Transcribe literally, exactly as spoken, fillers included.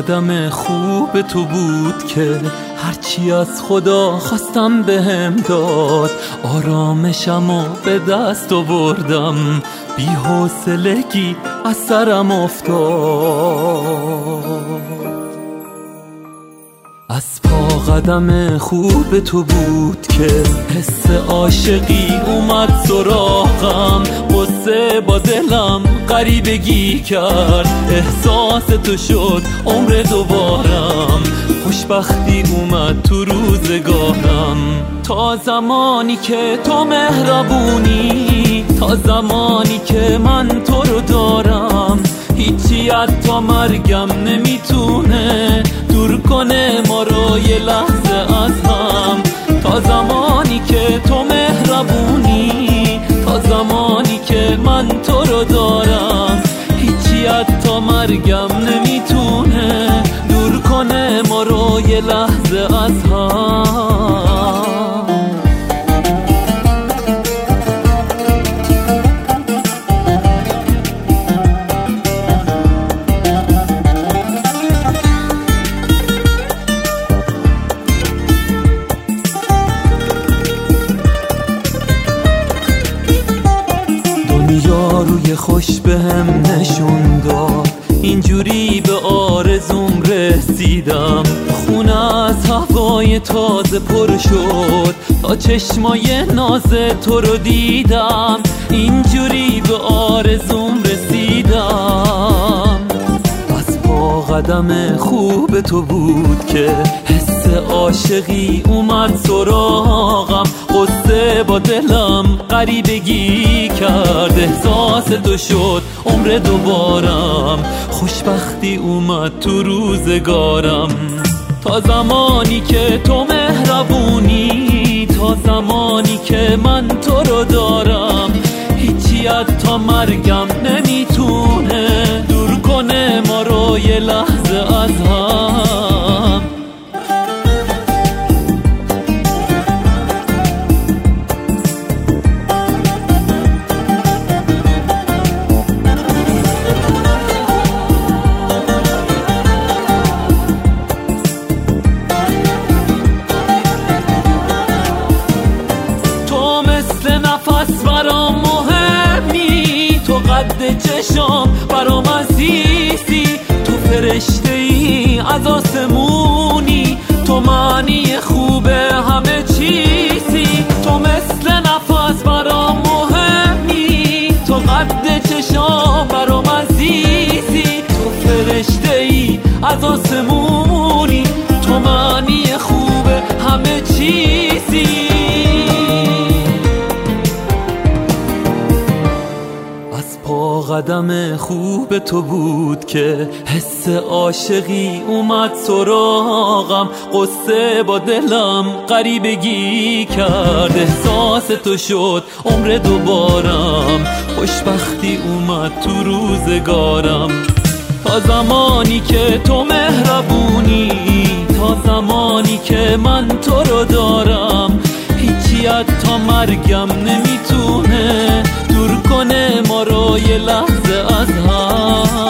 قدم خوب تو بود که هرچی از خدا خواستم بهم داد. آرامشمو به دست آوردم، بی حوصلگی از سرم افتاد. از پا قدم خوب تو بود که حس عاشقی اومد سراغم. قصه با دلم غریبگی کرد، احساس تو شد عمر دوبارم. خوشبختی اومد تو روزگارم. تا زمانی که تو مهربونی، تا زمانی که من تو رو دارم، هیچی حتی مرگم نمیتونه دور کنه ما رو یه لحظه از هم. تا زمانی که تو مهربونی، تا زمانی که من تو رو دارم، هیچی حتی مرگم نمیتونه دور کنه ما رو یه لحظه از هم. دنیا روی خوش بهم نشون داد، اینجوری به آرزوم رسیدم. خونه از هوای تازه پر شد، تا چشمای ناز تو رو دیدم. اینجوری به آرزوم رسیدم. از پا قدم خوب تو بود که حس عاشقی اومد سراغم. قصه با دلم غریبگی کرد، احساس تو شد عمر دوبارم. خوشبختی اومد تو روزگارم. تا زمانی که تو مهربونی، تا زمانی که من تو رو دارم، هیچی حتی مرگم نمیتونه دور کنه ما رو یه لحظه از هم. برام مهمی، تو قد چشام برام عزیزی. تو فرشته ای از آسمونی، تو معنی خوب همه چیزی. تو مثل نفس برام مهمی، تو قد چشام برام عزیزی. تو فرشته ای از آسمونی، تو معنی خوب همه چیزی. قدم خوب تو بود که حس عاشقی اومد سراغم. قصه با دلم غریبگی کرد، احساس تو شد عمر دوبارم. خوشبختی اومد تو روزگارم. تا زمانی که تو مهربونی، تا زمانی که من تو رو دارم، هیچی حتی مرگم نمیتونه دور کنه ما رو یه لحظه از هم.